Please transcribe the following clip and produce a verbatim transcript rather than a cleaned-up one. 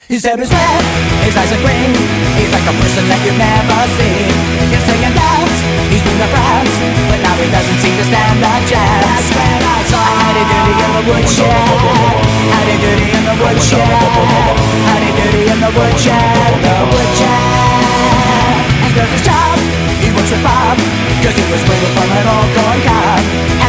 His hair is red, his eyes are green. He's like a person that you've never seen. You're saying that he's been the friends, but now he doesn't seem to stand a chance. That's when I saw Howdy Doody in the woodshed. Howdy Doody in the woodshed. Howdy Doody in the woodshed. The woodshed. He does his job, he works with Bob, cause he was waiting from an old corn cob.